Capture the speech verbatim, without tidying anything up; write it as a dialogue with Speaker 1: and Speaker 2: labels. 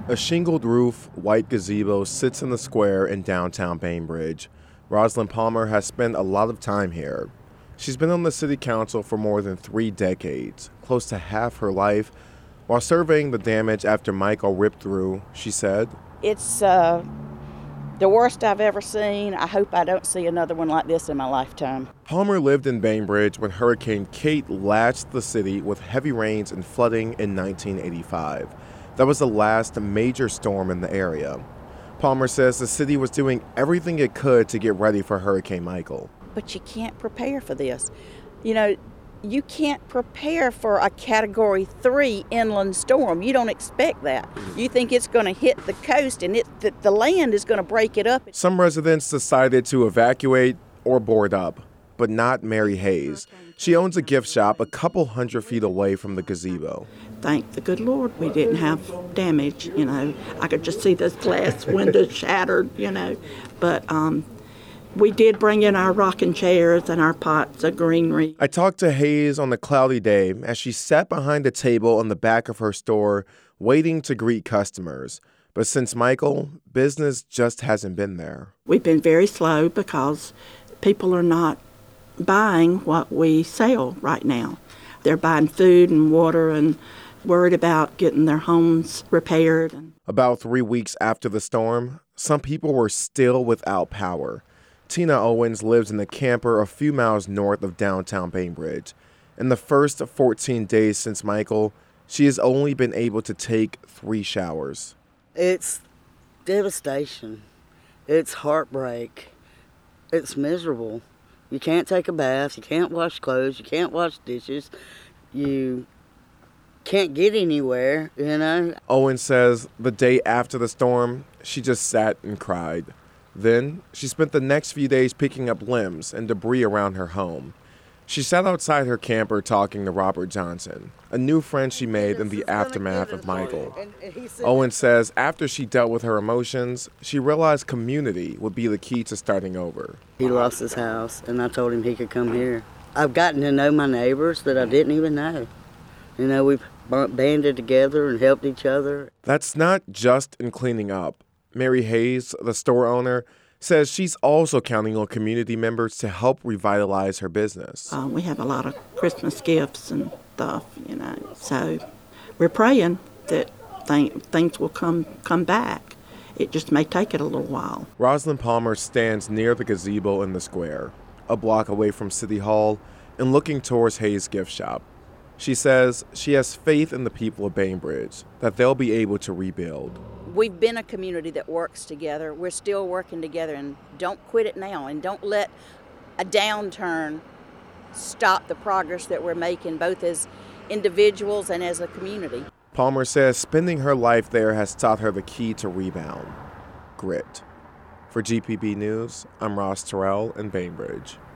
Speaker 1: A shingled roof, white gazebo sits in the square in downtown Bainbridge. Rosalind Palmer has spent a lot of time here. She's been on the city council for more than three decades, close to half her life. While surveying the damage after Michael ripped through, she said,
Speaker 2: It's uh, the worst I've ever seen. I hope I don't see another one like this in my lifetime.
Speaker 1: Palmer lived in Bainbridge when Hurricane Kate lashed the city with heavy rains and flooding in nineteen eighty-five. That was the last major storm in the area. Palmer says the city was doing everything it could to get ready for Hurricane Michael.
Speaker 2: But you can't prepare for this. You know, you can't prepare for a Category three inland storm. You don't expect that. You think it's going to hit the coast and it, the, the land is going to break it up.
Speaker 1: Some residents decided to evacuate or board up, but not Mary Hayes. She owns a gift shop a couple hundred feet away from the gazebo.
Speaker 3: Thank the good Lord we didn't have damage, you know. I could just see those glass windows shattered, you know. But um, we did bring in our rocking chairs and our pots of greenery.
Speaker 1: I talked to Hayes on a cloudy day as she sat behind a table on the back of her store waiting to greet customers. But since Michael, business just hasn't been there.
Speaker 3: We've been very slow because people are not buying what we sell right now. They're buying food and water and worried about getting their homes repaired.
Speaker 1: About three weeks after the storm, some people were still without power. Tina Owens lives in a camper a few miles north of downtown Bainbridge. In the first fourteen days since Michael, she has only been able to take three showers.
Speaker 4: It's devastation. It's heartbreak. It's miserable. You can't take a bath. You can't wash clothes. You can't wash dishes. You can't get anywhere, you know.
Speaker 1: Owens says the day after the storm, she just sat and cried. Then she spent the next few days picking up limbs and debris around her home. She sat outside her camper talking to Robert Johnson, a new friend she made in the aftermath of Michael. Owens says after she dealt with her emotions, she realized community would be the key to starting over.
Speaker 4: He lost his house, and I told him he could come here. I've gotten to know my neighbors that I didn't even know. You know, we've banded together and helped each other.
Speaker 1: That's not just in cleaning up. Mary Hayes, the store owner, says she's also counting on community members to help revitalize her business.
Speaker 3: Uh, we have a lot of Christmas gifts and stuff, you know, so we're praying that th- things will come come back. It just may take it a little while.
Speaker 1: Rosalind Palmer stands near the gazebo in the square, a block away from City Hall, and looking towards Hayes' gift shop. She says she has faith in the people of Bainbridge, that they'll be able to rebuild.
Speaker 2: We've been a community that works together. We're still working together, and don't quit it now, and don't let a downturn stop the progress that we're making, both as individuals and as a community.
Speaker 1: Palmer says spending her life there has taught her the key to rebound: grit. For G P B News, I'm Ross Terrell in Bainbridge.